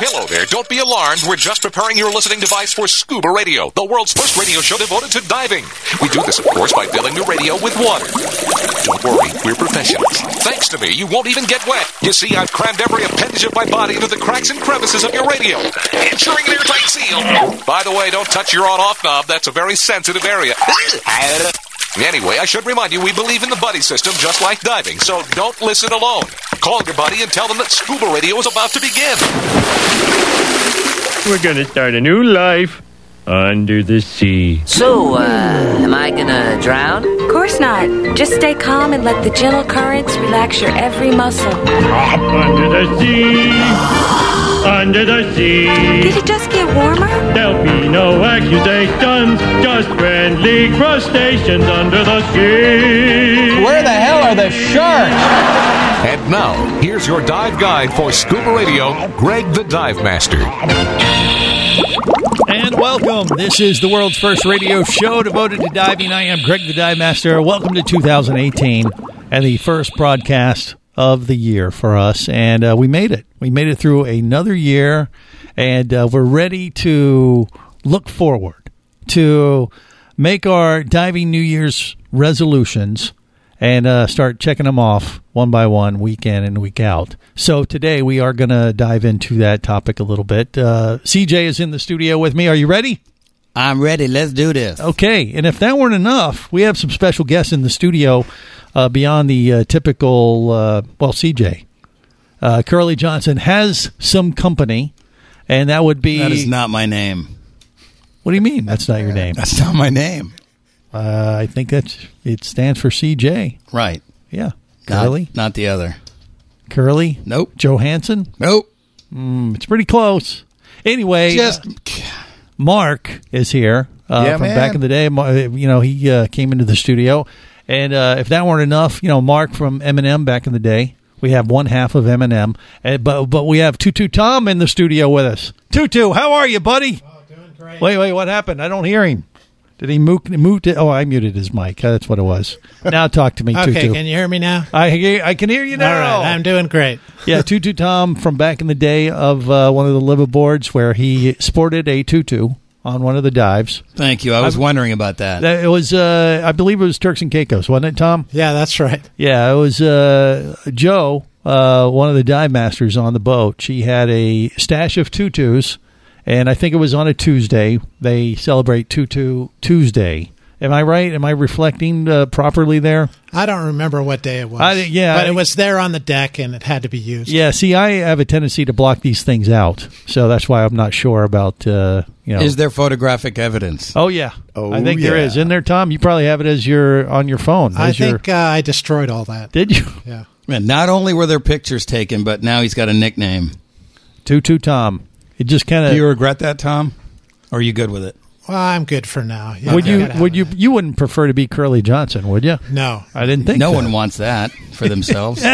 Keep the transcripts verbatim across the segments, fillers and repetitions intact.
Hello there. Don't be alarmed. We're just preparing your listening device for Scuba Radio, the world's first radio show devoted to diving. We do this, of course, by filling the radio with water. Don't worry, we're professionals. Thanks to me, you won't even get wet. You see, I've crammed every appendage of my body into the cracks and crevices of your radio, ensuring an airtight seal. By the way, don't touch your on-off knob. That's a very sensitive area. Anyway, I should remind you, we believe in the buddy system just like diving, so don't listen alone. Call your buddy and tell them that Scuba Radio is about to begin. We're going to start a new life under the sea. So, uh, am I gonna drown? Of course not. Just stay calm and let the gentle currents relax your every muscle. Under the sea, under the sea. Did it just get warmer? There'll be no accusations, just friendly crustaceans under the sea. Where the hell are the sharks? And now, here's your dive guide for Scuba Radio, Greg the Dive Master. And welcome. This is the world's first radio show devoted to diving. I am Greg the Dive Master. Welcome to two thousand eighteen and the first broadcast of the year for us. And uh, we made it. We made it through another year, and uh, we're ready to look forward, to make our diving New Year's resolutions and uh, start checking them off one by one, week in and week out. So today we are going to dive into that topic a little bit. Uh, C J is in the studio with me. Are you ready? I'm ready. Let's do this. Okay. And if that weren't enough, we have some special guests in the studio uh, beyond the uh, typical, uh, well, C J. Uh, Curly Johnson has some company, and that would be... That is not my name. What do you mean that's not your name? That's not my name. Uh, I think that's it stands for C J. Right. Yeah. Curly? Not, not the other. Curly? Nope. Johansson? Nope. Mm, it's pretty close. Anyway, Just uh, Mark is here uh, Yeah, from man. back in the day. Mar- You know, he uh, came into the studio. And uh, if that weren't enough, you know, Mark from M and M back in the day. We have one half of M and M. Uh, but, but we have Tutu Tom in the studio with us. Tutu, how are you, buddy? Oh, doing great. Wait, wait, what happened? I don't hear him. Did he mute? mute it? Oh, I muted his mic. That's what it was. Now talk to me, Okay, Tutu. can you hear me now? I hear, I can hear you now. All right, I'm doing great. Yeah, Tutu Tom from back in the day of uh, one of the liveaboards where he sported a tutu on one of the dives. Thank you. I was I've- wondering about that. That- It was, uh, I believe it was Turks and Caicos, wasn't it, Tom? Yeah, that's right. Yeah, it was uh, Joe, uh, one of the dive masters on the boat. She had a stash of tutus, and I think it was on a Tuesday. They celebrate Tutu Tuesday. Am I right? Am I reflecting uh, properly there? I don't remember what day it was. I- yeah, but I- it was there on the deck, and it had to be used. Yeah, see, I have a tendency to block these things out, so that's why I'm not sure about, uh, you know. Is there photographic evidence? Oh, yeah. Oh, I think there yeah. is. Isn't there, Tom? You probably have it as your on your phone. I as your- think uh, I destroyed all that. Did you? Yeah. Man, not only were there pictures taken, but now he's got a nickname. Tutu Tom. It just kind Do you of... regret that, Tom? Or are you good with it? Well, I'm good for now. Yeah, Would I you gotta have would you it. you wouldn't prefer to be Curly Johnson, would you? No. I didn't think no so. one wants that for themselves.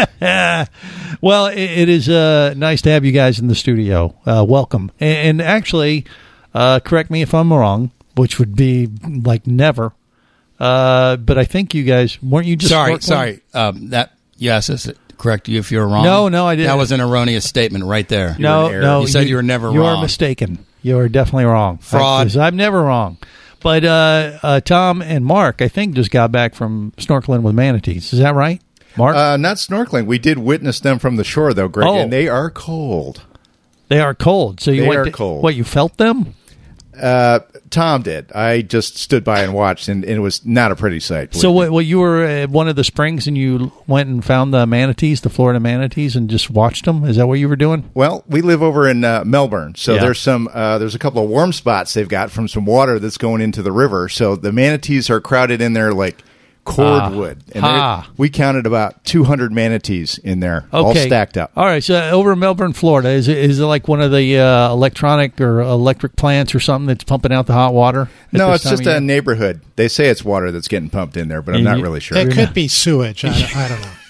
Well, it, it is uh, nice to have you guys in the studio. Uh, welcome. And, and actually, uh, correct me if I'm wrong, which would be like never. Uh, but I think you guys weren't you just sorry, work- sorry. Um, that yes, is correct you if you're wrong. No, no, I didn't. That was an erroneous statement right there. No, no. You said you were never you wrong. are mistaken. You are definitely wrong. Fraud. I, 'cause I'm never wrong. But uh, uh, Tom and Mark, I think, just got back from snorkeling with manatees. Is that right, Mark? Uh, not snorkeling. We did witness them from the shore, though, Greg, Oh. and they are cold. they are cold. So you they went are to- cold. What, you felt them? Uh, Tom did. I just stood by and watched, and, and it was not a pretty sight. So believe me. what, what, you were at one of the springs and you went and found the manatees, the Florida manatees, and just watched them? Is that what you were doing? Well, we live over in uh, Melbourne, so Yeah. there's some. Uh, there's a couple of warm spots they've got from some water that's going into the river. So the manatees are crowded in there like cordwood. and ha. they're- we counted about two hundred manatees in there, all Okay. stacked up. All right. So uh, over in Melbourne, Florida, is it, is it like one of the uh, electronic or electric plants or something that's pumping out the hot water? at No, this it's time just of a year? neighborhood. They say it's water that's getting pumped in there, but I'm And not you- really sure. It could be sewage. I, I don't know.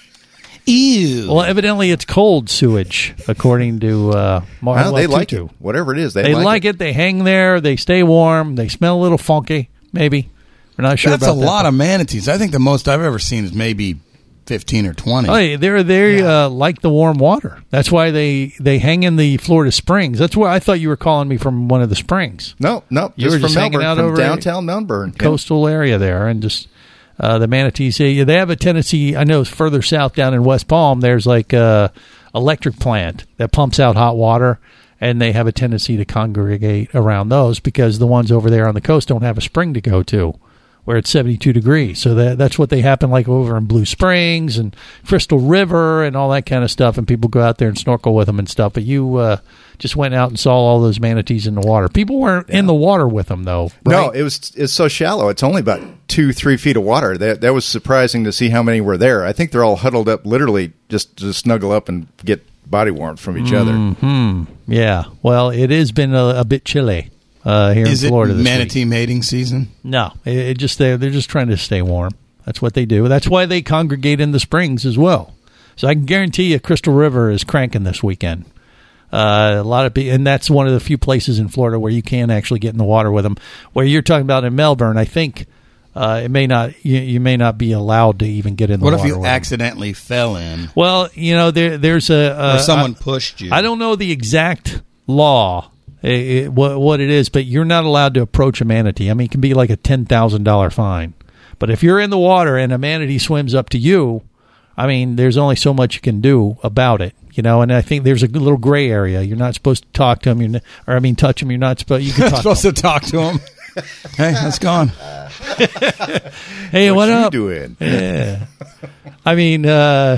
Ew. Well, evidently it's cold sewage, according to uh, Mar- Well, they well, like Tutu. it. Whatever it is, they, They like, like it. They hang there. They stay warm. They smell a little funky. Maybe we're not sure That's about a that. lot of manatees. I think the most I've ever seen is maybe fifteen or twenty. Oh, they're they Yeah. uh, like the warm water. That's why they, they hang in the Florida Springs. That's where I thought you were calling me from one of the springs. No, no, You just were from just hanging Melbourne, out from over downtown Melbourne. Yeah. coastal area there, and just uh, the manatees. They, they have a tendency. I know further south down in West Palm, there's like a electric plant that pumps out hot water, and they have a tendency to congregate around those because the ones over there on the coast don't have a spring to go to, where it's seventy-two degrees. So that that's what they happen like over in Blue Springs and Crystal River and all that kind of stuff, and people go out there and snorkel with them and stuff. But you uh, just went out and saw all those manatees in the water. People weren't in the water with them, though, No, right? it was it's so shallow. It's only about two, three feet of water. That that was surprising to see how many were there. I think they're all huddled up, literally just to snuggle up and get body warmth from each other. Hmm. Yeah. Well, it has been a, a bit chilly uh, here Is in it Florida this manatee week. mating season? No, it, it just they're, they're just trying to stay warm. That's what they do. That's why they congregate in the springs as well. So I can guarantee you, Crystal River is cranking this weekend. Uh, a lot of pe- and that's one of the few places in Florida where you can actually get in the water with them. Where you're talking about in Melbourne, I think uh, it may not you, you may not be allowed to even get in the What water. if you with them. accidentally fell in Well, you know there there's a uh, or someone I- pushed you? I don't know the exact law, it, it, what, what it is, but you're not allowed to approach a manatee. I mean, it can be like a ten thousand dollars fine. But if you're in the water and a manatee swims up to you, I mean, there's only so much you can do about it, you know. And I think there's a little gray area. You're not supposed to talk to him, you're n- or I mean, touch him. You're not supposed. You can You're talk. supposed to to talk to him. Hey, that's gone. him. Hey, What what you up? doing? Yeah. I mean, uh,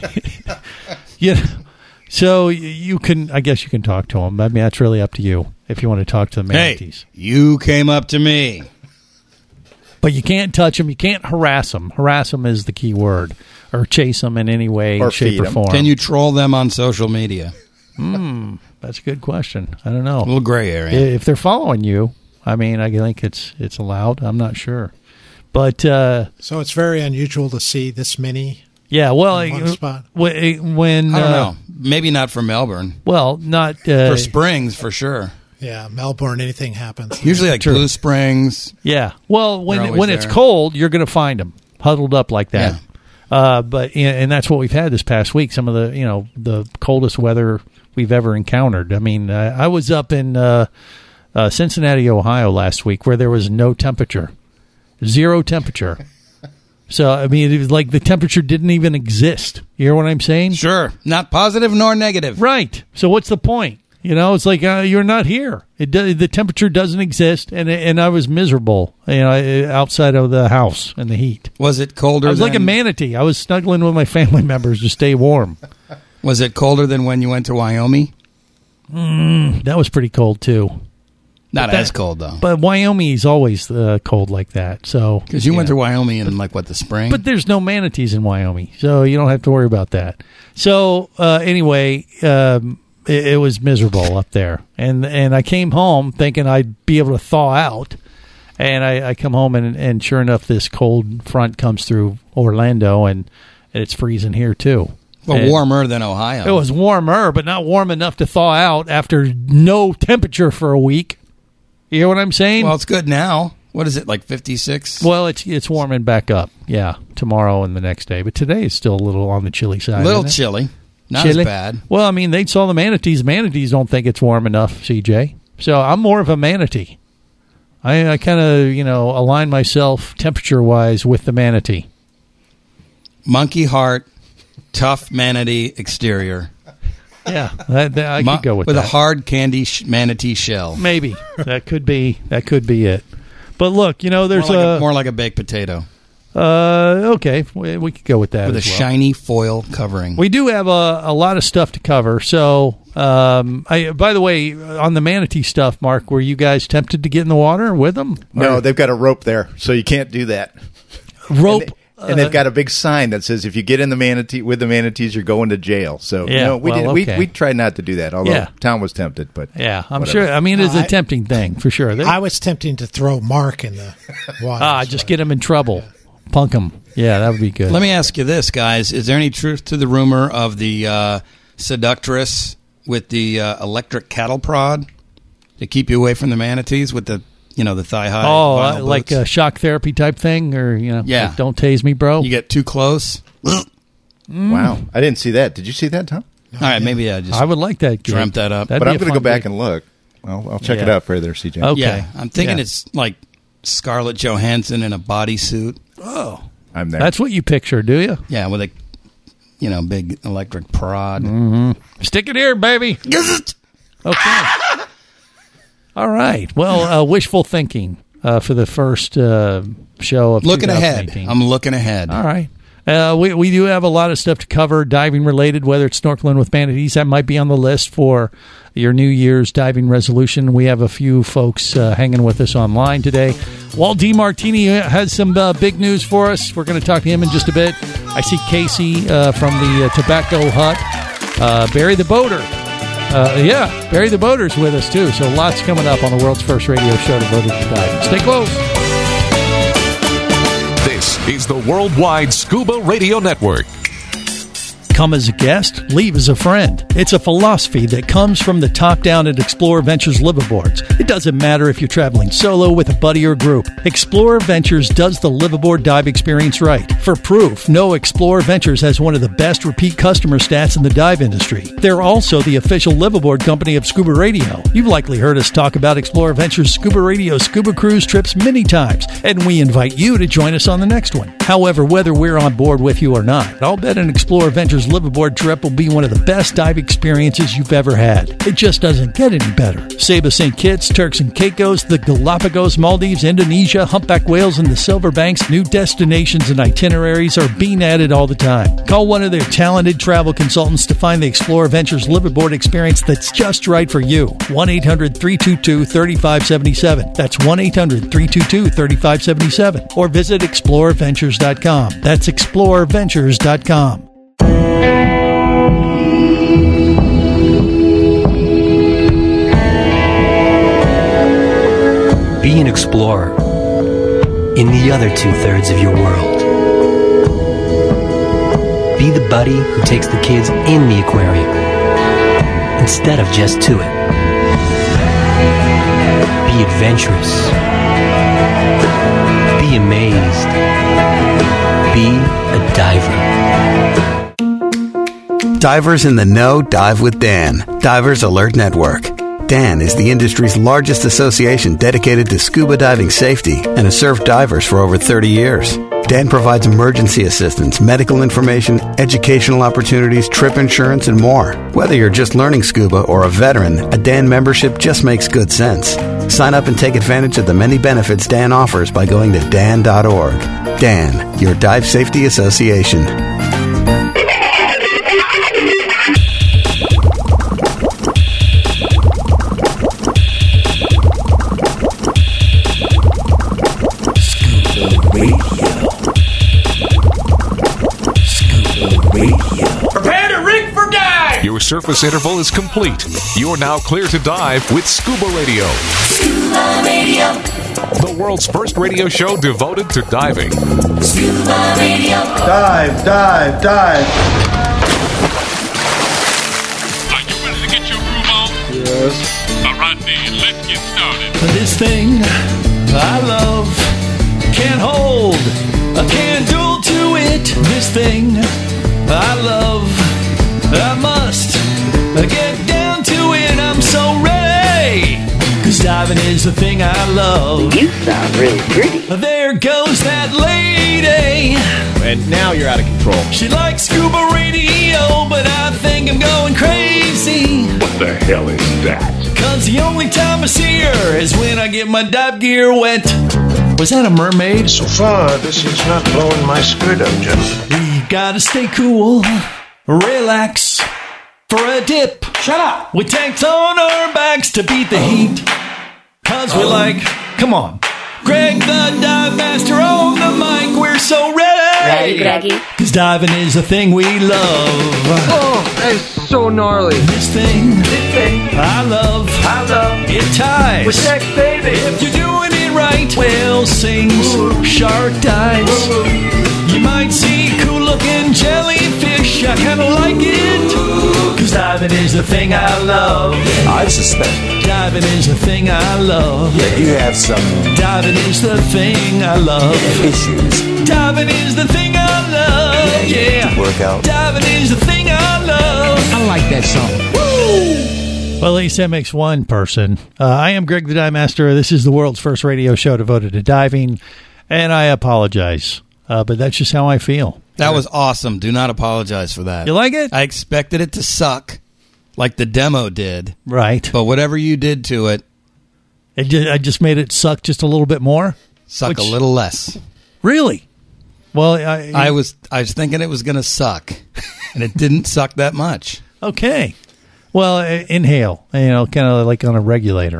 yeah. So y- you can, I guess you can talk to them. I mean, that's really up to you if you want to talk to the Hey, manatees. you came up to me. But you can't touch them. You can't harass them. Harass them is the key word, or chase them in any way, Or shape, feed or 'em. form. Can you troll them on social media? That's a good question. I don't know. A little gray area. If they're following you, I mean, I think it's it's allowed. I'm not sure, but uh, So it's very unusual to see this many. yeah. Well, In one uh, spot. when, when I don't uh, know. Maybe not for Melbourne. Well, not uh, For Springs, for sure. Yeah, Melbourne, anything happens. Usually like True. Blue Springs. Yeah. Well, They're when always when it's there. cold, you're going to find them huddled up like that. Yeah. Uh, but and that's what we've had this past week. Some of the you know the coldest weather we've ever encountered. I mean, uh, I was up in uh, uh, Cincinnati, Ohio last week, where there was no temperature, zero temperature. So I mean, it was like the temperature didn't even exist. You hear what I'm saying? Sure. Not positive nor negative. Right. So what's the point? You know, it's like uh, you're not here. It do, the temperature doesn't exist, and and I was miserable. You know, outside of the house in the heat. Was it colder I was than, like a manatee. I was snuggling with my family members to stay warm. Was it colder than when you went to Wyoming? That was pretty cold too. Not that- as cold though. But Wyoming's always uh, cold like that. So Because you went know. to Wyoming in like what, the spring? But there's no manatees in Wyoming, so you don't have to worry about that. So uh, anyway, um, it, it was miserable up there, and and I came home thinking I'd be able to thaw out, and I, I come home and and sure enough, this cold front comes through Orlando, and, and it's freezing here too. well, And warmer than Ohio. It was warmer, but not warm enough to thaw out after no temperature for a week. You hear what I'm saying? Well, it's good now. What is it, like fifty-six? Well, it's it's warming back up. Yeah, tomorrow and the next day, but today is still a little on the chilly side. a little isn't it? chilly. Not Chilly? as bad. Well, I mean, they saw the manatees. Manatees don't think it's warm enough, C J. So I'm more of a manatee. I, I kind of, you know, align myself temperature-wise with the manatee. Monkey heart, tough manatee exterior. Yeah, that, that, I Mo- could go with, with that. a hard candy sh- manatee shell. Maybe that could be that could be it. But look, you know, there's more, like a, a, more like a baked potato uh, okay, we, we could go with that with a as well. shiny foil covering. We do have a, a lot of stuff to cover. So, um, I, by the way, on the manatee stuff, Mark, were you guys tempted to get in the water with them? No, Or they've got a rope there, so you can't do that. rope. And, they, and they've got a big sign that says if you get in the manatee with the manatees, you're going to jail. So Yeah, no, we well, did. okay. We we tried not to do that. Although Yeah. Tom was tempted, but Yeah, I'm whatever. sure. I mean, it's No, a I- tempting thing for sure. They- I was tempting to throw Mark in the water. ah, just get him in trouble, punk him. Yeah, that would be good. Let me ask you this, guys. Is there any truth to the rumor of the uh, seductress with the uh, electric cattle prod to keep you away from the manatees with the, you know, the thigh-high oh, vinyl uh, like boots? a shock therapy type thing, or you know, Yeah. like, don't tase me, bro. You get too close, Wow. I didn't see that. Did you see that, Tom? All right, maybe I just I would like that. dreamt that up. That'd but be I'm a going to fun go back gig. and look. I'll, I'll check it Yeah. out for you there, C J. Okay. Yeah, I'm thinking Yeah. it's like Scarlett Johansson in a bodysuit. Oh, I'm there. that's what you picture, do you? Yeah, with a you know big electric prod. Stick it here, baby. Okay. All right. Well, uh, wishful thinking uh, for the first uh, show of Looking twenty ahead. eighteen. I'm looking ahead. All right. Uh, we we do have a lot of stuff to cover, diving related, whether it's snorkeling with manatees. That might be on the list for your New Year's diving resolution. We have a few folks uh, hanging with us online today. Walt DiMartini has some uh, big news for us. We're going to talk to him in just a bit. I see Casey uh, from the uh, Tobacco Hut. Uh, Barry the Boater. Uh, yeah, Barry the Boater's with us, too. So lots coming up on the world's first radio show devoted to diving. Stay close. This is the Worldwide Scuba Radio Network. Come as a guest, leave as a friend. It's a philosophy that comes from the top down at Explorer Ventures liveaboards. It doesn't matter if you're traveling solo, with a buddy, or group. Explorer Ventures does the liveaboard dive experience right. For proof, know Explorer Ventures has one of the best repeat customer stats in the dive industry. They're also the official liveaboard company of Scuba Radio. You've likely heard us talk about Explorer Ventures Scuba Radio scuba cruise trips many times, and we invite you to join us on the next one. However, whether we're on board with you or not, I'll bet an Explorer Ventures liveaboard trip will be one of the best dive experiences you've ever had. It just doesn't get any better. Saba Saint Kitts, Turks and Caicos, the Galapagos, Maldives, Indonesia, humpback whales, and the Silver Banks, new destinations and itineraries are being added all the time. Call one of their talented travel consultants to find the Explorer Ventures liveaboard experience that's just right for you. one eight hundred three two two three five seven seven. That's one eight hundred three two two three five seven seven. Or visit explorer ventures dot com. That's explorer ventures dot com. Be an explorer in the other two-thirds of your world. Be the buddy who takes the kids in the aquarium instead of just to it. Be adventurous. Be amazed. Be a diver. Divers in the know dive with Dan. Divers Alert Network. Dan is the industry's largest association dedicated to scuba diving safety and has served divers for over thirty years. Dan provides emergency assistance, medical information, educational opportunities, trip insurance, and more. Whether you're just learning scuba or a veteran, a Dan membership just makes good sense. Sign up and take advantage of the many benefits Dan offers by going to dan dot org. Dan, your dive safety association. Prepare to rig for dive! Your surface interval is complete. You're now clear to dive with Scuba Radio. Scuba Radio. The world's first radio show devoted to diving. Scuba Radio. Dive, dive, dive. Are you ready to get your groove on? Yes. All right then, let's get started. This thing I love can't hold a candle to it. This thing I love, I must get down to it. I'm so ready, 'cause diving is the thing I love. You sound really pretty. There goes that lady. And now you're out of control. She likes scuba radio, but I think I'm going crazy. What the hell is that? 'Cause the only time I see her is when I get my dive gear wet. Was that a mermaid? So far, this is not blowing my skirt up, gentlemen. We gotta stay cool, relax for a dip. Shut up! With tanks on our backs to beat the heat. 'Cause we're like, come on. Greg the Dive Master on the mic, we're so ready. Ready, Greggy? 'Cause diving is the thing we love. Oh, that's so gnarly. This thing, This thing I love, I love it ties. with sex, baby. If you're doing it right, whale sings, shark dives. You might see cool looking jellyfish, I kinda like it. 'Cause diving is the thing I love. I suspect Diving is the thing I love. that you have some Diving is the thing I love. issues. Diving is the thing I love. Yeah. Work out. Diving is the thing I love. I like that song. Woo! Well, at least that makes one person. Uh, I am Greg the Dive Master. This is the world's first radio show devoted to diving, and I apologize, uh, but that's just how I feel. That was awesome. Do not apologize for that. You like it? I expected it to suck, like the demo did. Right. But whatever you did to it, it just, I just made it suck just a little bit more. Suck Which, a little less. Really? Well, I, I was I was thinking it was going to suck, and it didn't suck that much. Okay. Well, inhale, you know, kind of like on a regulator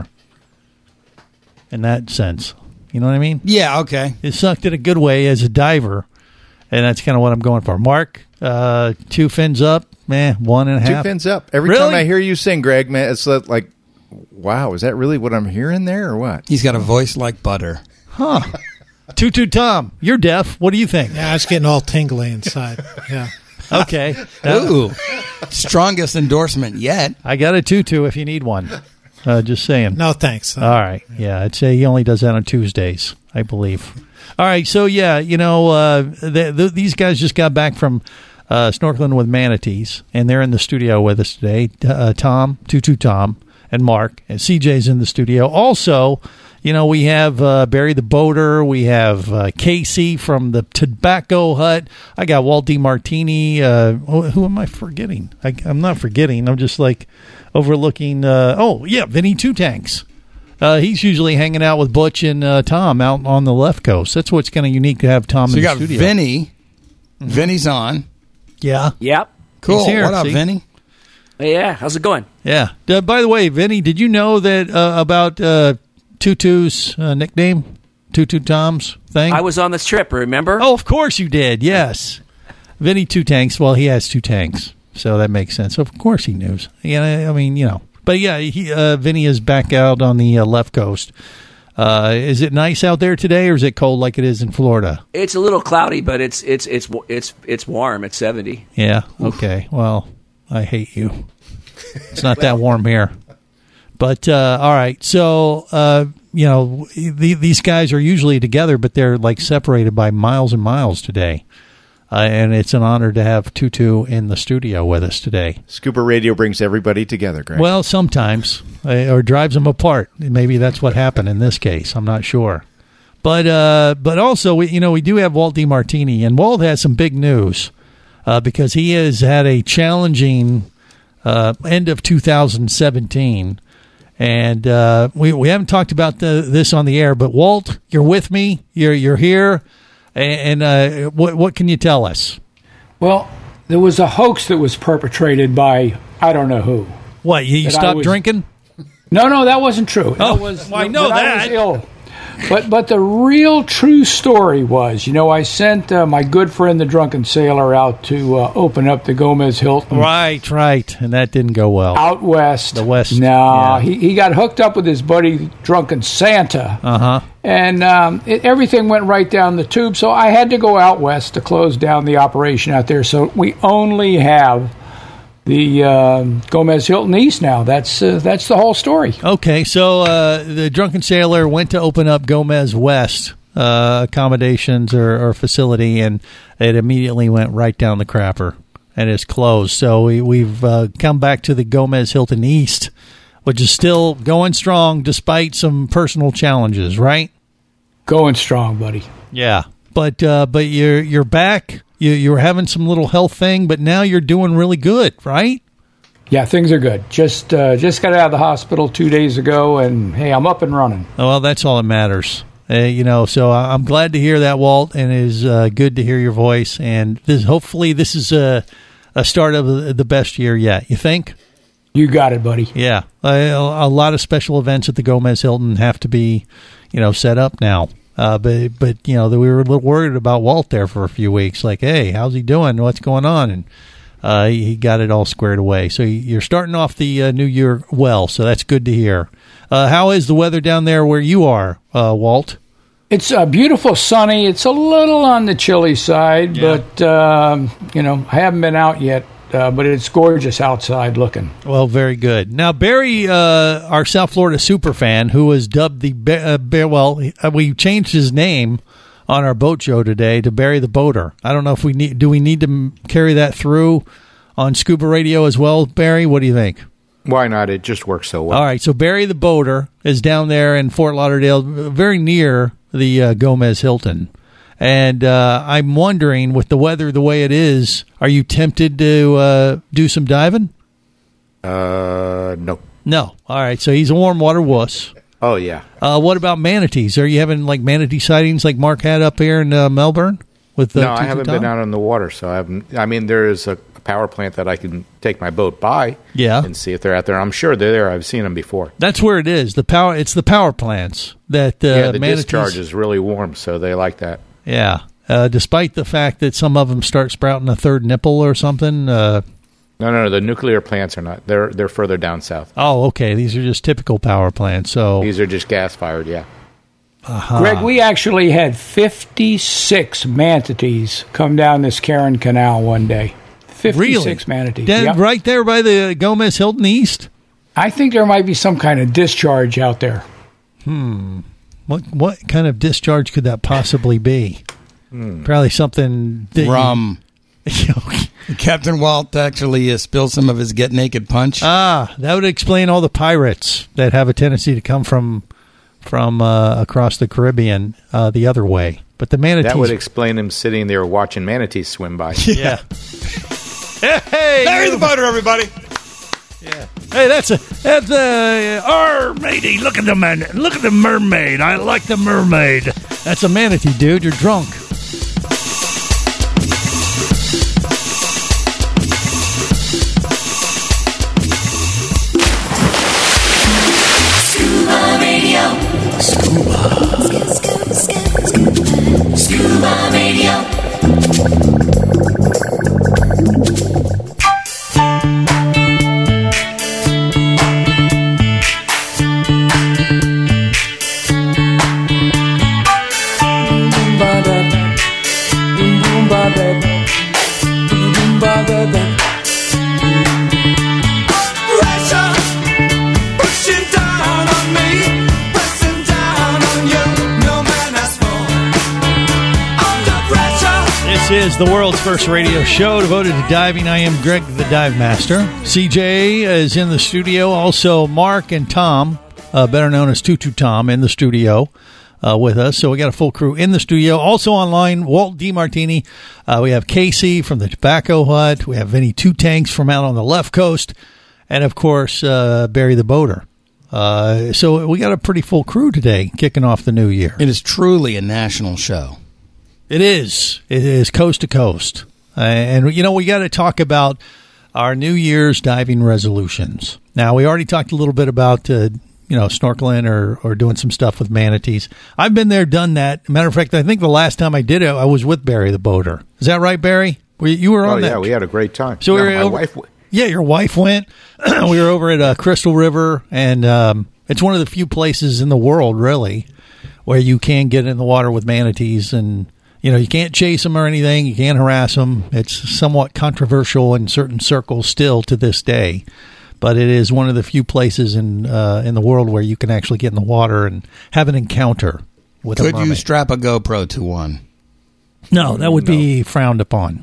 in that sense. You know what I mean? Yeah, okay. It sucked in a good way as a diver, and that's kind of what I'm going for. Mark, uh, two fins up, man, one and a half. Two fins up. Every Really? time I hear you sing, Greg, man, it's like, wow, is that really what I'm hearing there or what? He's got a voice like butter. Huh. Toot Tom, you're deaf. What do you think? Yeah, I was getting all tingly inside. Yeah. Okay. Ooh. Strongest endorsement yet. I got a tutu if you need one. Uh, just saying. No, thanks. All right. Yeah, I'd say he only does that on Tuesdays, I believe. All right. So, yeah, you know, uh, the, the, these guys just got back from uh, snorkeling with manatees, and they're in the studio with us today. Uh, Tom, Tutu Tom, and Mark, and C J's in the studio. Also, you know, we have uh, Barry the Boater. We have uh, Casey from the Tobacco Hut. I got Walt DiMartini. Uh, who, who am I forgetting? I, I'm not forgetting. I'm just like overlooking. Uh, oh, yeah, Vinny Two Tanks. Uh, he's usually hanging out with Butch and uh, Tom out on the left coast. That's what's kind of unique to have Tom so in you the got studio. Vinny. Mm-hmm. Vinny's on. Yeah. Yep. Cool. He's here, what up, see? Vinny? Yeah. How's it going? Yeah. Uh, by the way, Vinny, did you know that uh, about uh, Tutu's uh, nickname? Tutu Tom's thing? I was on this trip, remember? Oh, of course you did. Yes. Vinny Two Tanks. Well, he has two tanks, so that makes sense. Of course he knew. Yeah, I mean, you know. But yeah, he, uh, Vinny is back out on the uh, left coast. Uh, is it nice out there today, or is it cold like it is in Florida? It's a little cloudy, but it's it's it's it's it's warm. It's seventy. Yeah. Okay. Well, I hate you. It's not that warm here. But uh, all right. So uh, you know, the, these guys are usually together, but they're like separated by miles and miles today. Uh, and it's an honor to have Tutu in the studio with us today. Scuba Radio brings everybody together, Greg. Well, sometimes, uh, or drives them apart. Maybe that's what happened in this case. I'm not sure. But uh, but also, we, you know, we do have Walt DiMartini, and Walt has some big news uh, because he has had a challenging uh, end of two thousand seventeen. And uh, we we haven't talked about the, this on the air, but Walt, you're with me. You're you're here. And uh, what what can you tell us? Well, there was a hoax that was perpetrated by I don't know who. What, you, you That I stopped was- drinking? No, no, that wasn't true. Oh, that was, well, I know I that. was ill. But but the real true story was, you know, I sent uh, my good friend the Drunken Sailor out to uh, open up the Gomez Hilton. Right, right. And that didn't go well. Out west. The west. No, yeah. he, he got hooked up with his buddy Drunken Santa. Uh-huh. And um, it, everything went right down the tube. So I had to go out west to close down the operation out there. So we only have the um, Gomez Hilton East now. That's uh, that's the whole story. Okay, so uh, the Drunken Sailor went to open up Gomez West uh, accommodations or, or facility, and it immediately went right down the crapper, and it's closed. So we, we've uh, come back to the Gomez Hilton East, which is still going strong despite some personal challenges, right? Going strong, buddy. Yeah, but uh, but you're you're back. You you were having some little health thing, but now you're doing really good, right? Yeah, things are good. Just uh, just got out of the hospital two days ago, and hey, I'm up and running. Oh, well, that's all that matters. Uh, you know, so I- I'm glad to hear that, Walt, and it is uh, good to hear your voice. And this, hopefully this is a, a start of the the best year yet. You think? You got it, buddy. Yeah. A, a lot of special events at the Gomez Hilton have to be, you know, set up now. Uh, but, but you know, we were a little worried about Walt there for a few weeks. Like, hey, how's he doing? What's going on? And uh, he got it all squared away. So you're starting off the uh, new year well, so that's good to hear. Uh, how is the weather down there where you are, uh, Walt? It's uh, beautiful, sunny. It's a little on the chilly side, Yeah. but, um, you know, I haven't been out yet, uh, but it's gorgeous outside looking. Well, very good. Now, Barry, uh, our South Florida super fan, who was dubbed the, Ba- uh, Ba- well, uh, we changed his name on our boat show today to bury the boater. I don't know if we need. Do we need to m- carry that through on Scuba Radio as well, Barry? What do you think? Why not? It just works so well. All right, so Barry the boater is down there in Fort Lauderdale, very near the uh, Gomez Hilton. And uh, I'm wondering, with the weather the way it is, are you tempted to uh, do some diving? Uh, no. No. All right, so he's a warm water wuss. Oh, yeah. Uh, what about manatees? Are you having like manatee sightings like Mark had up here in uh, Melbourne? With the no, I haven't been out on the water, so I haven't. I mean, there is a power plant that I can take my boat by, yeah, and see if they're out there. I'm sure they're there. I've seen them before. That's where it is. The power. It's the power plants that uh, yeah. The manatees, discharge is really warm, so they like that. Yeah. Uh, despite the fact that some of them start sprouting a third nipple or something. Uh, no, no, no. The nuclear plants are not. They're they're further down south. Oh, okay. These are just typical power plants. So these are just gas fired. Yeah. Uh-huh. Greg, we actually had fifty-six manatees come down this Karen Canal one day. fifty-six really? manatees. Dead, yep. Right there by the Gomez Hilton East? I think there might be some kind of discharge out there. Hmm. What what kind of discharge could that possibly be? Hmm. Probably something... That Rum. You, Captain Walt actually uh, spilled some of his Get Naked punch. Ah, that would explain all the pirates that have a tendency to come from... from uh, across the Caribbean uh, the other way. But the manatees... That would explain him sitting there watching manatees swim by. Yeah. Hey! Bury the boater, everybody! Yeah. Hey, that's a... That's a... Arr, matey, look at the man. Look at the mermaid. I like the mermaid. That's a manatee, dude. You're drunk. Scuba Radio. Scuba. Scuba Radio. This is the world's first radio show devoted to diving. I am Greg the Dive Master. C J is in the studio. Also, Mark and Tom, uh, better known as Tutu Tom, in the studio uh, with us. So we got a full crew in the studio. Also online, Walt DeMartini. Uh, we have Casey from the Tobacco Hut. We have Vinny Two Tanks from out on the left coast. And, of course, uh, Barry the Boater. Uh, so we got a pretty full crew today kicking off the new year. It is truly a national show. It is. It is coast to coast. Uh, and, you know, we got to talk about our New Year's diving resolutions. Now, we already talked a little bit about, uh, you know, snorkeling or, or doing some stuff with manatees. I've been there, done that. Matter of fact, I think the last time I did it, I was with Barry the Boater. Is that right, Barry? Were you, you were on oh, that? yeah, we had a great time. So no, we were my over, wife w- Yeah, your wife went. We were over at uh, Crystal River, and um, it's one of the few places in the world, really, where you can get in the water with manatees and... You know, you can't chase them or anything. You can't harass them. It's somewhat controversial in certain circles still to this day. But it is one of the few places in uh, in the world where you can actually get in the water and have an encounter with Could a mermaid. you strap a GoPro to one? No, that would no. be frowned upon.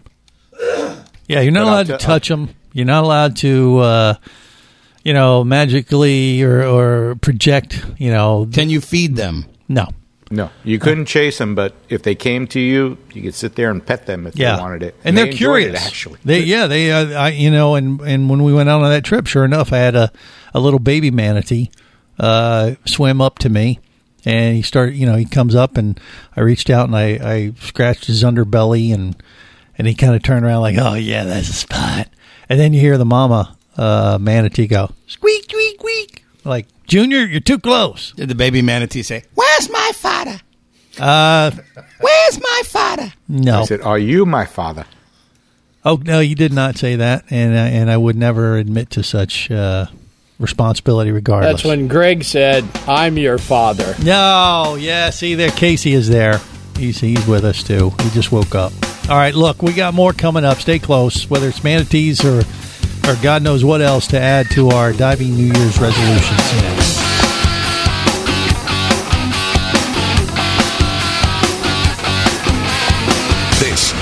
Yeah, you're not but allowed to touch them. You're not allowed to, uh, you know, magically or, or project, you know. Can you feed them? No. No, you couldn't chase them, but if they came to you, you could sit there and pet them if yeah. they wanted it. And, and they're they curious, it, actually. They, yeah, they, uh, I, you know, and, and when we went out on that trip, sure enough, I had a, a little baby manatee uh, swim up to me, and he started, you know, he comes up, and I reached out and I, I scratched his underbelly, and and he kind of turned around like, oh yeah, that's a spot. And then you hear the mama uh, manatee go squeak, squeak, squeak, like, Junior, you're too close. Did the baby manatee say, "Where's my father? Uh, Where's my father?" No. I said, "Are you my father?" Oh no, you did not say that, and uh, and I would never admit to such uh, responsibility, regardless. That's when Greg said, "I'm your father." No, yeah. See, there, Casey is there. He's he's with us too. He just woke up. All right, look, we got more coming up. Stay close, whether it's manatees or. or God knows what else to add to our diving New Year's resolutions.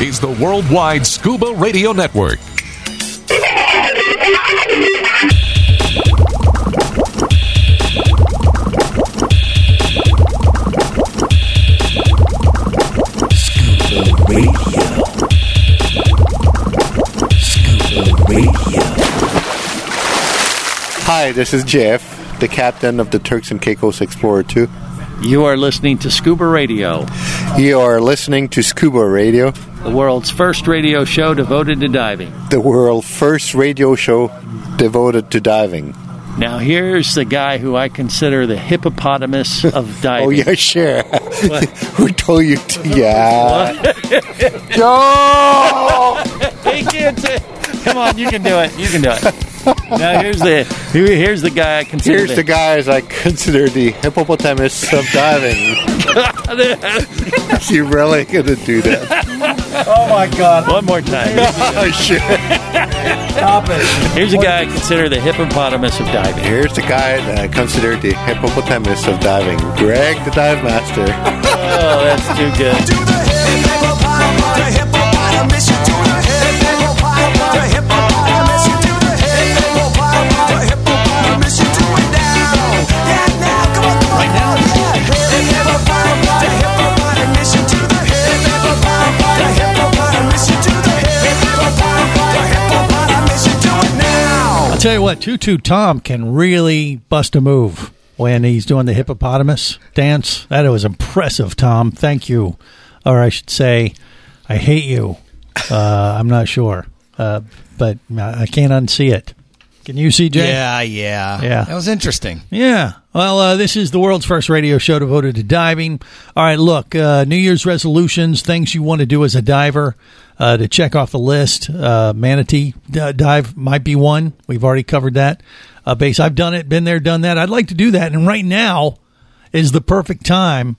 is the Worldwide Scuba Radio Network. Scuba Radio. Scuba Radio. Hi, this is Jeff, the captain of the Turks and Caicos Explorer two. You are listening to Scuba Radio. You are listening to Scuba Radio, the world's first radio show devoted to diving. The world's first radio show devoted to diving. Now here's the guy who I consider the hippopotamus of diving. Oh, yeah, sure. Who told you to? Yeah. No! He can't say. Come on, you can do it. You can do it. Now here's the here's the guy I consider. Here's the, the guys I consider the hippopotamus of diving. Is he really gonna do that? Oh my God! One more time. Oh shit! Stop it. Here's the guy I consider the hippopotamus of diving. Here's the guy that I consider the hippopotamus of diving. Greg, the dive master. Oh, that's too good. To the hippopotamus, hippopotamus, to the hippopotamus, hippopotamus, to the hippopotamus, hippopotamus, to it down. Yeah, now, come on, come on, right now. Hippopotamus, hippopotamus, to the hippopotamus, hippopotamus, to the hippopotamus, hippopotamus, to it now. I'll tell you what, Tutu Tom can really bust a move when he's doing the hippopotamus dance. That was impressive, Tom. Thank you. Or I should say, I hate you. Uh, I'm not sure. Uh, but I can't unsee it. Can you see, Jay? Yeah, yeah. Yeah. That was interesting. Yeah. Well, uh, this is the world's first radio show devoted to diving. All right, look, uh, New Year's resolutions, things you want to do as a diver, uh, to check off the list. Uh, manatee d- dive might be one. We've already covered that. Uh, base, I've done it, been there, done that. I'd like to do that. And right now is the perfect time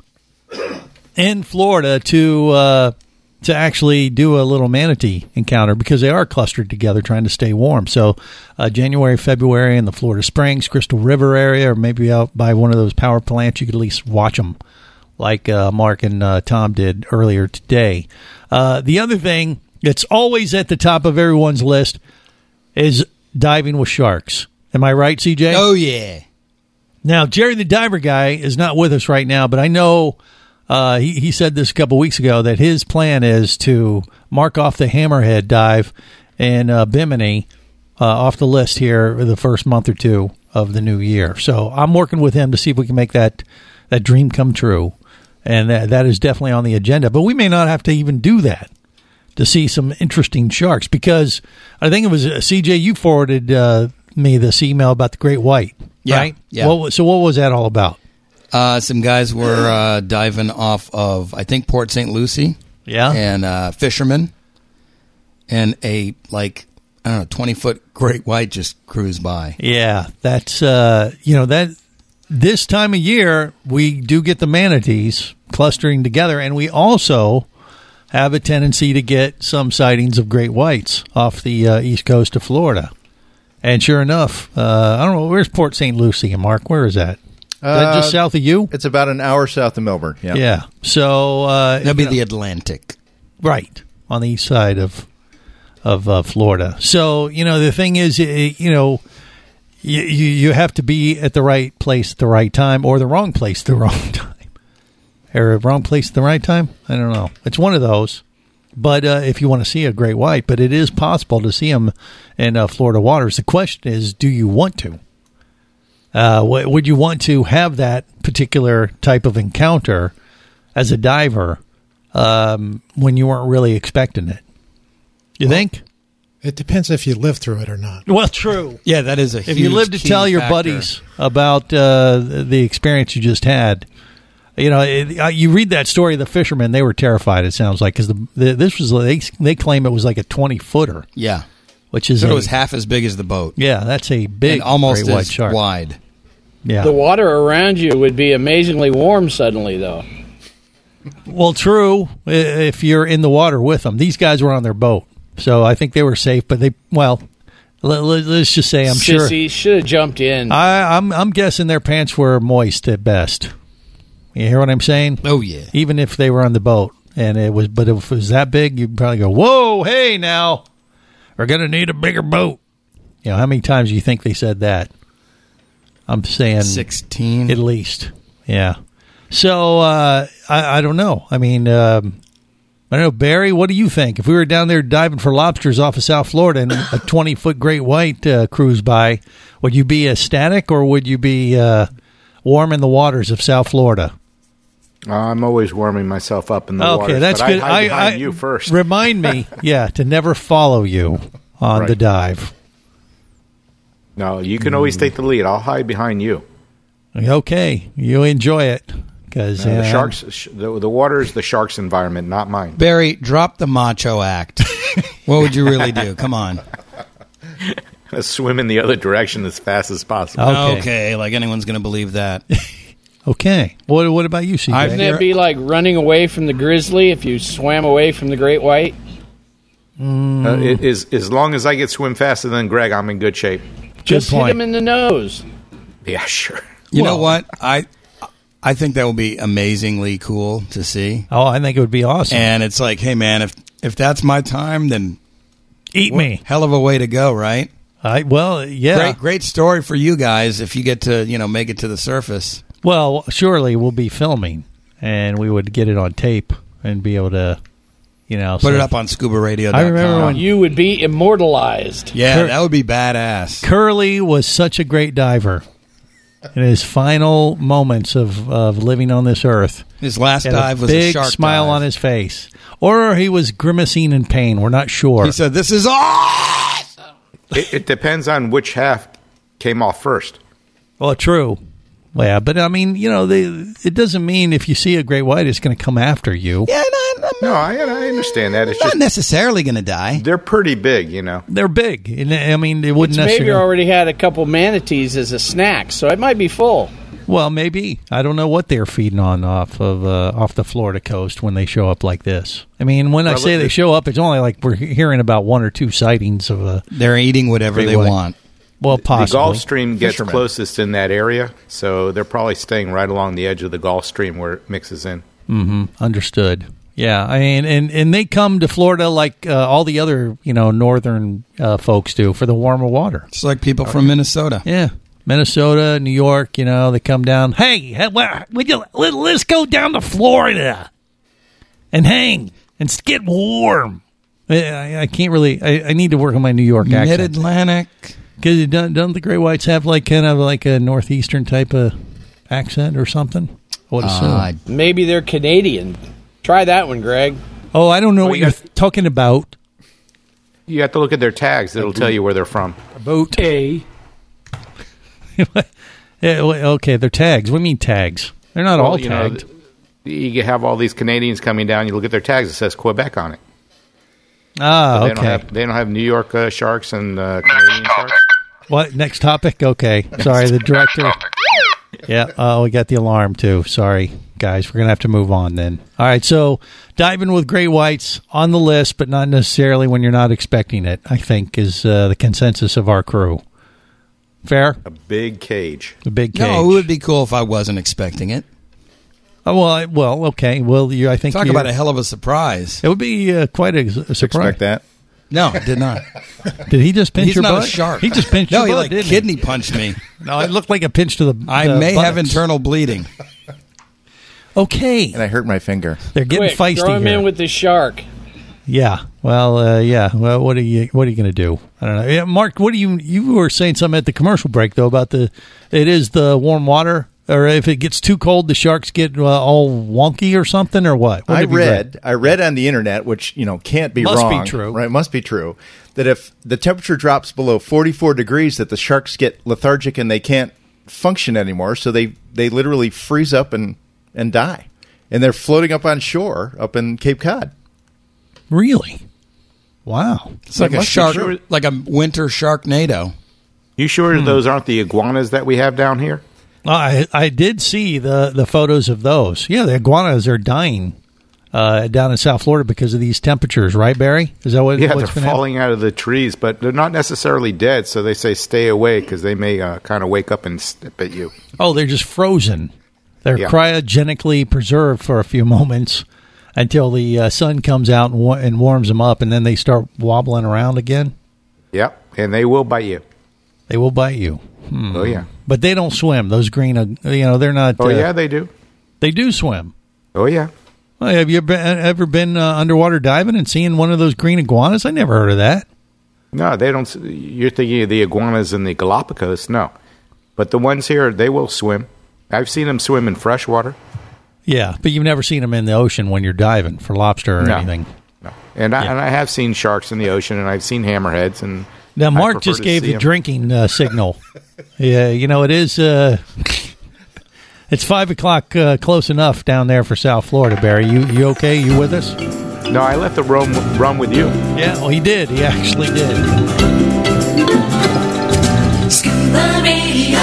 in Florida to uh, to actually do a little manatee encounter because they are clustered together trying to stay warm. So uh, January, February in the Florida Springs, Crystal River area, or maybe out by one of those power plants, you could at least watch them like uh, Mark and uh, Tom did earlier today. Uh, the other thing that's always at the top of everyone's list is diving with sharks. Am I right, C J? Oh, yeah. Now, Jerry the Diver Guy is not with us right now, but I know uh, he, he said this a couple weeks ago that his plan is to mark off the Hammerhead dive in uh, Bimini uh, off the list here for the first month or two of the new year. So I'm working with him to see if we can make that, that dream come true, and that, that is definitely on the agenda. But we may not have to even do that to see some interesting sharks because I think it was uh, C J, you forwarded uh, me this email about the great white, yeah, right? Yeah. What, was- so what was that all about? Uh, some guys were uh, diving off of, I think, Port Saint Lucie. Yeah. And uh, fishermen. And a, like, I don't know, twenty-foot great white just cruised by. Yeah, that's, uh, you know, that this time of year, we do get the manatees clustering together, and we also have a tendency to get some sightings of great whites off the uh, east coast of Florida. And sure enough, uh, I don't know, where's Port Saint Lucie, Mark? Where is that? Is that just south of you? It's about an hour south of Melbourne. Yeah. Yeah. So uh, That'd be you know, the Atlantic. Right. On the east side of of uh, Florida. So, you know, the thing is, you know, you, you have to be at the right place at the right time or the wrong place at the wrong time. Or wrong place at the right time? I don't know. It's one of those. But uh, if you want to see a great white, but it is possible to see them in uh, Florida waters. The question is, do you want to? Uh, w- would you want to have that particular type of encounter as a diver um, when you weren't really expecting it? You well, think? It depends if you live through it or not. Well, true. Yeah, that is a if huge you live to tell your factor. buddies about uh, the experience you just had. You know, it, uh, you read that story of the fishermen; they were terrified. It sounds like because the, the this was they they claim it was like a twenty footer. Yeah, which is so a, it was half as big as the boat. Yeah, that's a big, and almost great white as shark. wide. Yeah, the water around you would be amazingly warm suddenly, though. Well, true. If you're in the water with them, these guys were on their boat, so I think they were safe. But they, well, let, let's just say, I'm sure Sissy should have jumped in. I, I'm I'm guessing their pants were moist at best. You hear what I'm saying? Oh, yeah. Even if they were on the boat. and it was. But if it was that big, you'd probably go, "Whoa, hey, now we're gonna need a bigger boat." You know, how many times do you think they said that? I'm saying sixteen at least. Yeah. So uh, I, I don't know. I mean, um, I don't know, Barry. What do you think? If we were down there diving for lobsters off of South Florida and a twenty foot great white uh, cruised by, would you be ecstatic or would you be uh, warm in the waters of South Florida? Uh, I'm always warming myself up in the okay, waters. that's but good. I hide I, behind I, you first. Remind me, yeah, to never follow you on Right. the dive. No, you can always take the lead. I'll hide behind you. Okay, you enjoy it because Uh, the sharks, sh- the, the water is the sharks' environment, not mine. Barry, drop the macho act. What would you really do? Come on. Swim in the other direction as fast as possible. Okay, okay like anyone's going to believe that. Okay. What What about you, C J? Wouldn't it be like running away from the grizzly if you swam away from the great white? Mm. Uh, it is, as long as I get swim faster than Greg, I'm in good shape. Just hit him in the nose. Yeah, sure. You Well- know what? I I think that would be amazingly cool to see. Oh, I think it would be awesome. And it's like, hey, man, if if that's my time, then eat me. Hell of a way to go, right? I well, yeah. Great, great story for you guys if you get to you know make it to the surface. Well, surely we'll be filming, and we would get it on tape and be able to, you know, Put so- it up on scuba radio dot I com. remember when You would be immortalized. Yeah, Cur- that would be badass. Curly was such a great diver. In his final moments of, of living on this earth, His last he had dive a was a big shark smile dive. on his face, or he was grimacing in pain. We're not sure. He said, "This is awesome." It, it depends on which half came off first. Well, true. Well, yeah, but I mean, you know, they, it doesn't mean if you see a great white, it's going to come after you. Yeah, no, No, I, I understand that. It's not just necessarily going to die. they're pretty big, you know. They're big. And, I mean, they wouldn't Maybe necessarily. already had a couple manatees as a snack, so it might be full. Well, maybe. I don't know what they're feeding on off of uh, off the Florida coast when they show up like this. I mean, when I Well, say they the- show up, it's only like we're hearing about one or two sightings of a. They're eating whatever Great they white. want. Well, possibly. The Gulf Stream gets Fishermen. closest in that area, so they're probably staying right along the edge of the Gulf Stream where it mixes in. Mm-hmm. Understood. Yeah, I mean, and, and they come to Florida like uh, all the other, you know, northern uh, folks do for the warmer water. It's like people from Minnesota. Yeah, Minnesota, New York, you know, they come down. Hey, hey, well, would you, let, let's go down to Florida and hang and get warm. I, I, I can't really. I, I need to work on my New York accent. Mid-Atlantic. Because don't, don't the Great Whites have like kind of like a northeastern type of accent or something? I would assume. Uh, Maybe they're Canadian. Try that one, Greg. oh, I don't know Well, what you you're got- talking about. You have to look at their tags. It'll tell you where they're from. Boat. A. Yeah, well, okay, they're tags. What do you mean tags? They're not Well, all you know, tagged. you have all these Canadians coming down. You look at their tags. It says Quebec on it. ah, They okay. don't have they don't have New York uh, sharks and uh, Canadian sharks. What next topic? Okay, sorry, the director. Yeah, oh, we got the alarm too. Sorry, guys, we're gonna have to move on then. All right, so diving with great whites on the list, but not necessarily when you're not expecting it. I think is uh, the consensus of our crew. Fair, A big cage. the big cage. No, it would be cool if I wasn't expecting it. Oh, well, I, well, okay. Well, you, I think Talk you're- about a hell of a surprise. It would be uh, quite a, a surprise. Expect that. No, I did not. Did he just pinch He's your not butt? a shark. He just pinched no, your he butt, like didn't kidney punched me. he? No, it looked like a pinch to the. I the may have buttocks. internal bleeding. Okay, And I hurt my finger. they're getting Quick, feisty throw him here. in with the shark. Yeah. Well, uh, yeah. Well, what are you? What are you going to do? I don't know. Yeah, Mark, what do you? You were saying something at the commercial break though about the. It is the warm water, or if it gets too cold, the sharks get uh, all wonky or something, or what? What I have you read, I read on the internet, which you know can't be Must be wrong, true. right? Must be true. That if the temperature drops below forty-four degrees, that the sharks get lethargic and they can't function anymore. So they they literally freeze up and and die, and they're floating up on shore up in Cape Cod. Really? Wow. It's like It a must be shark, true. like a winter sharknado. You sure Hmm. those aren't the iguanas that we have down here? I I did see the the photos of those. Yeah, the iguanas are dying uh, down in South Florida because of these temperatures, right, Barry? Is that what? Yeah, what's they're been falling out of the trees, but they're not necessarily dead. So they say stay away because they may uh, kind of wake up and snip at you. happening? Oh, they're just frozen. They're Yeah. cryogenically preserved for a few moments, until the uh, sun comes out and, wa- and warms them up, and then they start wobbling around again. Yep, and they will bite you. They will bite you. Hmm. Oh, yeah. But they don't swim. Those green, uh, you know, they're not. Oh, uh, yeah, they do. They do swim. Oh, yeah. Well, have you ever been, ever been uh, underwater diving and seeing one of those green iguanas? I never heard of that. No, they don't. You're thinking of the iguanas in the Galapagos. No. But the ones here, they will swim. I've seen them swim in fresh water. Yeah, but you've never seen them in the ocean when you're diving for lobster or No. anything. No. And, I, Yeah. and I have seen sharks in the ocean, and I've seen hammerheads. And Now, I Mark prefer just to gave see the 'em. drinking uh, signal. Yeah, you know, it is. Uh, it's five o'clock, uh, close enough down there for South Florida, Barry. You you okay? You with us? No, I let the rum run with you. Yeah, well, he did. He actually did. Scuba Radio.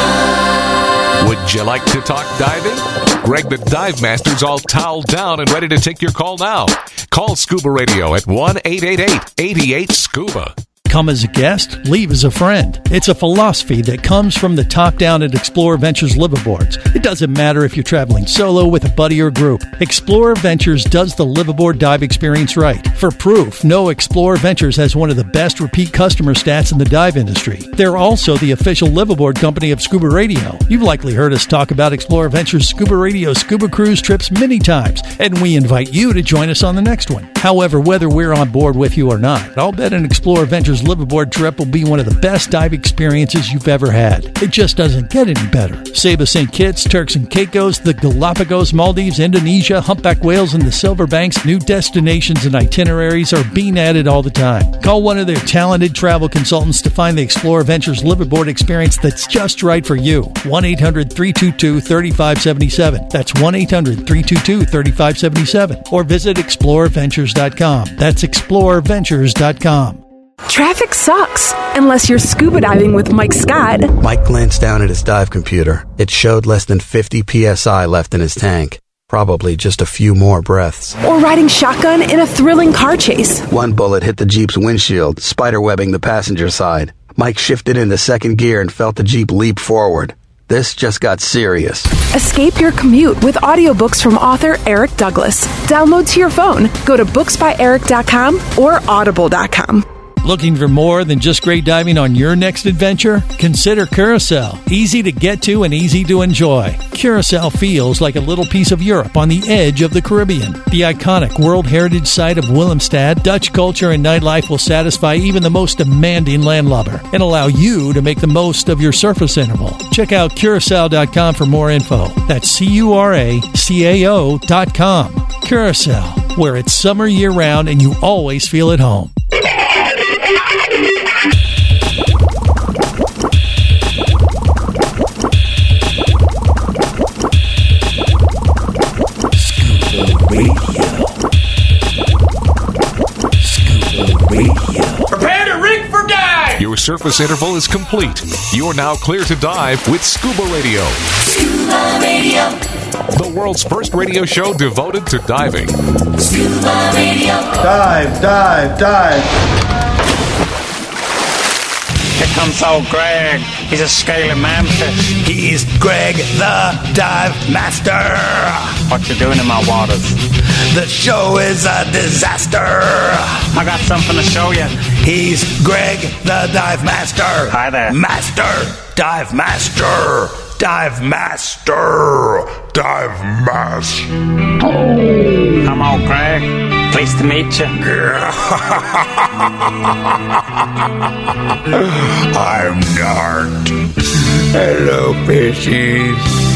Would you like to talk diving? Greg the Dive Master's all toweled down and ready to take your call now. Call Scuba Radio at one eight eight eight, eight eight, SCUBA. Come as a guest, leave as a friend. It's a philosophy that comes from the top down at Explorer Ventures liveaboards. It doesn't matter if you're traveling solo, with a buddy, or group. Explorer Ventures does the liveaboard dive experience right. For proof, no, Explorer Ventures has one of the best repeat customer stats in the dive industry. They're also the official liveaboard company of Scuba Radio. You've likely heard us talk about Explorer Ventures Scuba Radio scuba cruise trips many times, and we invite you to join us on the next one. However, whether we're on board with you or not, I'll bet an Explorer Ventures liveaboard trip will be one of the best dive experiences you've ever had. It just doesn't get any better. Saba Saint Kitts, Turks and Caicos, the Galapagos, Maldives, Indonesia, humpback whales, and the Silver Banks, new destinations and itineraries are being added all the time. Call one of their talented travel consultants to find the Explorer Ventures liveaboard experience that's just right for you. one eight hundred, three two two, three five seven seven. That's one eight hundred, three two two, three five seven seven. Or visit explorer ventures dot com. That's explorer ventures dot com. Traffic sucks, unless you're scuba diving with Mike Scott. Mike glanced down at his dive computer. It showed less than fifty P S I left in his tank. Probably just a few more breaths. Or riding shotgun in a thrilling car chase. One bullet hit the Jeep's windshield, spiderwebbing the passenger side. Mike shifted into second gear and felt the Jeep leap forward. This just got serious. Escape your commute with audiobooks from author Eric Douglas. Download to your phone. Go to books by eric dot com or audible dot com. Looking for more than just great diving on your next adventure? Consider Curacao. Easy to get to and easy to enjoy. Curacao feels like a little piece of Europe on the edge of the Caribbean. The iconic World Heritage Site of Willemstad, Dutch culture and nightlife will satisfy even the most demanding landlubber and allow you to make the most of your surface interval. Check out Curacao dot com for more info. That's C U R A C A O dot com. Curacao, where it's summer year-round and you always feel at home. Prepare to rig for dive! Your surface interval is complete. You're now clear to dive with Scuba Radio. Scuba Radio. The world's first radio show devoted to diving. Scuba Radio. Dive, dive, dive. Here comes old Greg. He's a scaly manfish. He's Greg the Dive Master. What you doing in my waters? The show is a disaster. I got something to show you. He's Greg the Dive Master. Hi there. Master. Dive Master. Dive Master. Dive Master. I'm old Greg. Pleased to meet you. I'm Nart. Hello, fishies.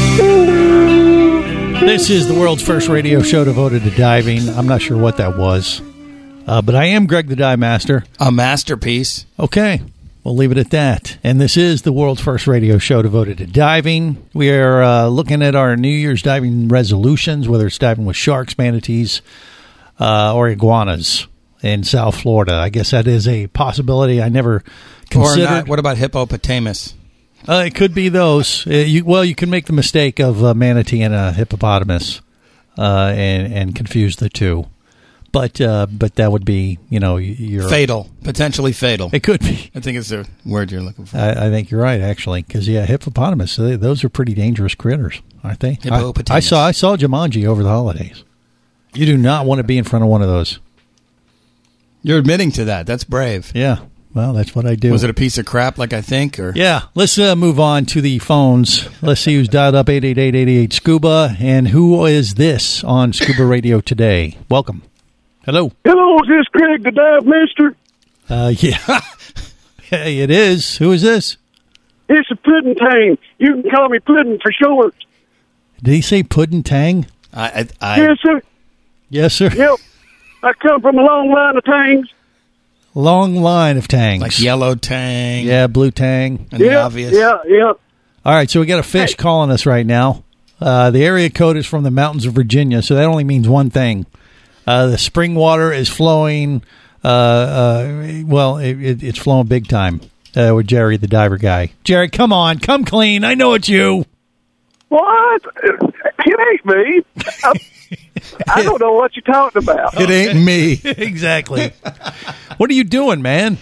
This is the world's first radio show devoted to diving. I'm not sure what that was, uh, but I am Greg the Dive Master. A masterpiece. Okay, we'll leave it at that. And this is the world's first radio show devoted to diving. We are uh, looking at our New Year's diving resolutions, whether it's diving with sharks, manatees, uh, or iguanas in South Florida. I guess that is a possibility I never considered. Or not. What about hippopotamus? Uh, it could be those. Uh, you, well, you can make the mistake of a manatee and a hippopotamus uh, and, and confuse the two. But uh, but that would be, you know, you're fatal, potentially fatal. It could be. I think it's the word you're looking for. I, I think you're right, actually, because yeah, hippopotamus. They, those are pretty dangerous critters, aren't they? Hippopotamus. I, I saw I saw Jumanji over the holidays, You do not want to be in front of one of those. You're admitting to that. That's brave. Yeah. Well, that's what I do. Was it a piece of crap like I think? Or Yeah. Let's uh, move on to the phones. Let's see who's dialed up eight eight eight, eight eight eight, SCUBA. And who is this on Scuba Radio today? Welcome. Hello. Hello, is this Greg the Dive Mister? Uh, yeah. Hey, it is. Who is this? It's a Puddin' Tang. You can call me Puddin' for short. Did he say Puddin' Tang? I, I, I yes, sir. Yes, sir. Yep. I come from a long line of tangs. Long line of tangs. like yellow tang. Yeah, blue tang. And the Yeah, obvious. yeah, yeah. All right, so we got a fish Hey. calling us right now. Uh, the area code is from the mountains of Virginia, so that only means one thing. Uh, the spring water is flowing, uh, uh, well, it, it, it's flowing big time uh, with Jerry, the diver guy. Jerry, come on, come clean. I know it's you. What? It ain't me. I, I don't know what you're talking about. It ain't me. Exactly. What are you doing, man?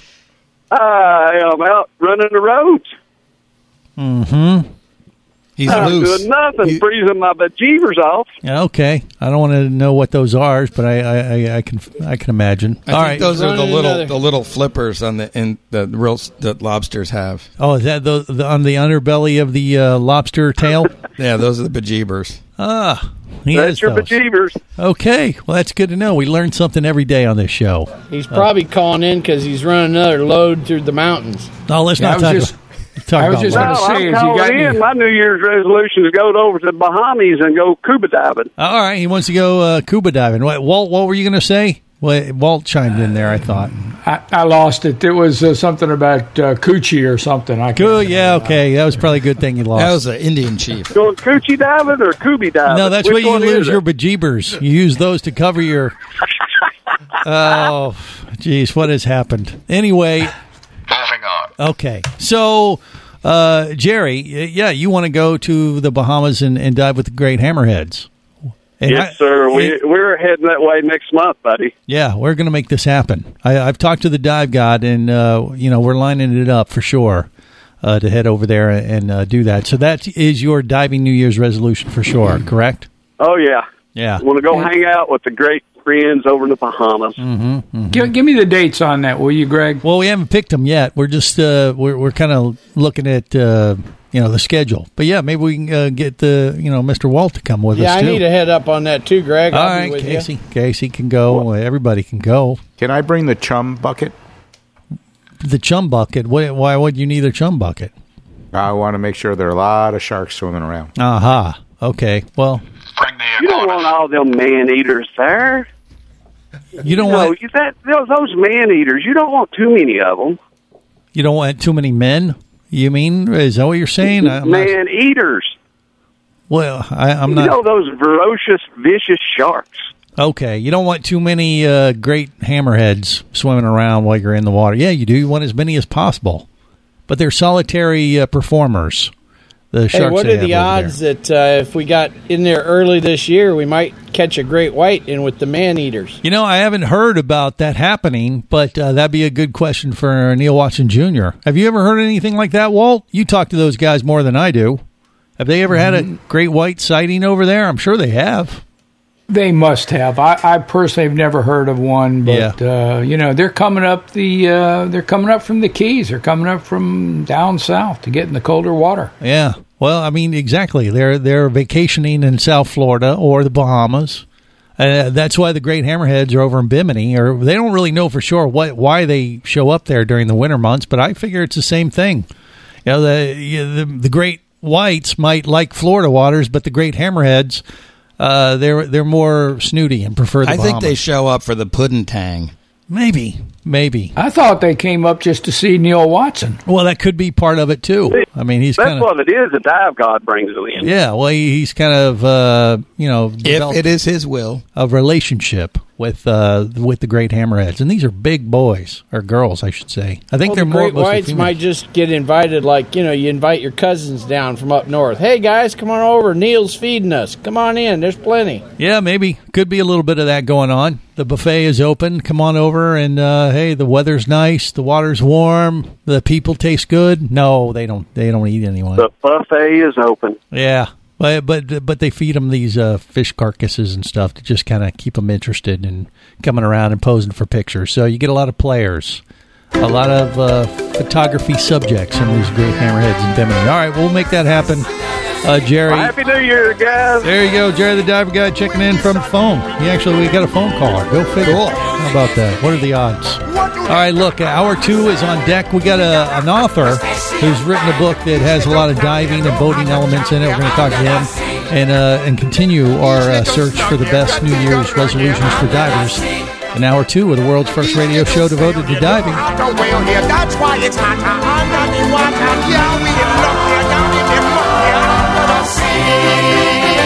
I am out running the roads. Mm-hmm. He's I'm loose. doing nothing, He- freezing my bejeebers off. Yeah, okay. I don't want to know what those are, but I, I, I, I can I can imagine. I All think right. those are the Running little another- the little flippers on the in the real that lobsters have. Oh, is that the, the on the underbelly of the uh, lobster tail? Yeah, those are the bejeebers. Ah, he That's has your those. bejeebers. Okay, well that's good to know. We learn something every day on this show. He's probably calling in because he's running another load through the mountains. No, let's Yeah, not I was talk. just- about, talk I was about just that. gonna No, say, I'm has he calling got any- in. My New Year's resolution is go over to the Bahamas and go scuba diving. All right, he wants to go uh, scuba diving. What, Walt, what were you going to say? Well, Walt chimed in there, I thought. I, I lost it. It was uh, something about uh, coochie or something. I can't Good, yeah, okay. That was probably a good thing you lost. That was an Indian chief. Going coochie diving or cooby diving? no, that's Which where you one is lose it? your bejeebers. You use those to cover your... Oh, geez, what has happened? Anyway, Moving on. okay. So, uh, Jerry, y- yeah, you want to go to the Bahamas and, and dive with the great hammerheads. And Yes, I- sir. We, it- we're heading that way next month, buddy. Yeah, we're going to make this happen. I, I've talked to the dive god, and uh, you know we're lining it up for sure uh, to head over there and uh, do that. So that is your diving New Year's resolution for sure, correct? Oh, yeah. Yeah. I want to go hang out with the great friends over in the Bahamas. Mm-hmm, mm-hmm. Give, give me the dates on that, will you, Greg? Well, we haven't picked them yet. We're just uh, we're we're kind of looking at uh, you know the schedule. But yeah, maybe we can uh, get the you know Mister Walt to come with Yeah, us I too. need to head up on that too, Greg. All I'll right, be with Casey. you. Casey can go. Everybody can go. Can I bring the chum bucket? The chum bucket. Why, why would you need a chum bucket? I want to make sure there are a lot of sharks swimming around. Aha. Okay. Well, You don't want all them man-eaters there. you don't No, want you, that, those, those man-eaters, you don't want too many of them. you don't want too many men. You mean is that what you're saying? I'm not- Man-eaters. well, I, I'm You not. know those ferocious, vicious sharks. Okay, you don't want too many uh, great hammerheads swimming around while you're in the water. Yeah, you do. You want as many as possible, but they're solitary uh, performers. The Hey, sharks. what they are the have over odds that uh, if we got in there early this year, we might catch a great white in with the man eaters? You know, I haven't heard about that happening, but uh, that'd be a good question for Neil Watson Junior Have you ever heard anything like that, Walt? You talk to those guys more than I do. Have they ever had a great white sighting over there? I'm sure they have. They must have. I, I personally have never heard of one, but uh, you know they're coming up the uh, they're coming up from the Keys. They're coming up from down south to get in the colder water. Yeah. Well, I mean, exactly. They're they're vacationing in South Florida or the Bahamas. Uh, that's why the great hammerheads are over in Bimini. Or they don't really know for sure what why they show up there during the winter months, but I figure it's the same thing. You know, the you- the, the great whites might like Florida waters, but the great hammerheads, uh, they're they're more snooty and prefer the I Bahamas. think they show up for the puddin' tang. Maybe, maybe. I thought they came up just to see Neil Watson. Well, that could be part of it too. I mean, he's That's kind of what it is. The dive god brings them in. yeah. Well, he, he's kind of uh, you know If developed it is his will. a relationship with uh, with the great hammerheads, and these are big boys or girls, I should say. I think Well, they're the more great mostly whites female. might just get invited, like, you know, you invite your cousins down from up north. Hey, guys, come on over. Neil's feeding us. Come on in. There's plenty. Yeah, maybe could be a little bit of that going on. The buffet is open. Come on over, and uh, hey, the weather's nice, the water's warm, the people taste good. No, they don't. They don't eat anyone. The buffet is open. Yeah. But but but they feed them these uh, fish carcasses and stuff to just kind of keep them interested in coming around and posing for pictures. So you get a lot of players, a lot of uh, photography subjects in these great hammerheads in Bimini. All right, we'll make that happen. Uh, Jerry. Well, Happy New Year, guys. There you go, Jerry the Diver Guy checking in from the phone. He actually, we got a phone caller. Go figure. Cool. How about that? What are the odds? All right, look, hour two is on deck. We got a, an author who's written a book that has a lot of diving and boating elements in it. We're going to talk to him and uh, and continue our uh, search for the best New Year's resolutions for divers. In hour two of the world's first radio show devoted to diving. That's why it's hot under the water. Yeah, we look here, down in the muck here, under the sea.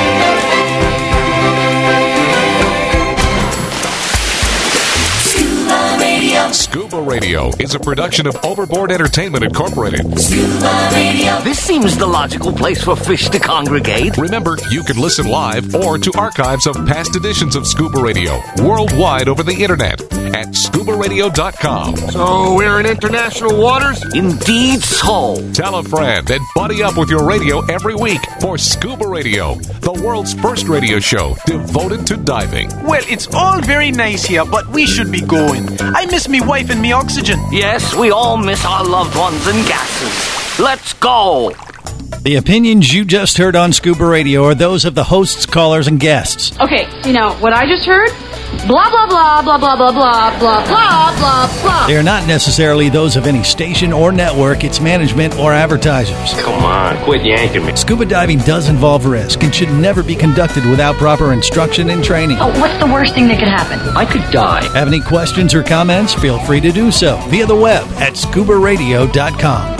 Scuba Radio is a production of Overboard Entertainment Incorporated. Scuba Radio. This seems the logical place for fish to congregate. Remember, you can listen live or to archives of past editions of Scuba Radio worldwide over the internet at scuba radio dot com. So we're in international waters? Indeed so. Tell a friend and buddy up with your radio every week for Scuba Radio, the world's first radio show devoted to diving. Well, it's all very nice here, but we should be going. I miss me wife and me oxygen. Yes, we all miss our loved ones and gases. Let's go. The opinions you just heard on Scuba Radio are those of the hosts, callers, and guests. Okay, so now what I just heard, blah, blah, blah, blah, blah, blah, blah, blah, blah, blah, blah. They are not necessarily those of any station or network, its management or advertisers. Come on, quit yanking me. Scuba diving does involve risk and should never be conducted without proper instruction and training. Oh, what's the worst thing that could happen? I could die. Have any questions or comments? Feel free to do so via the web at scuba radio dot com.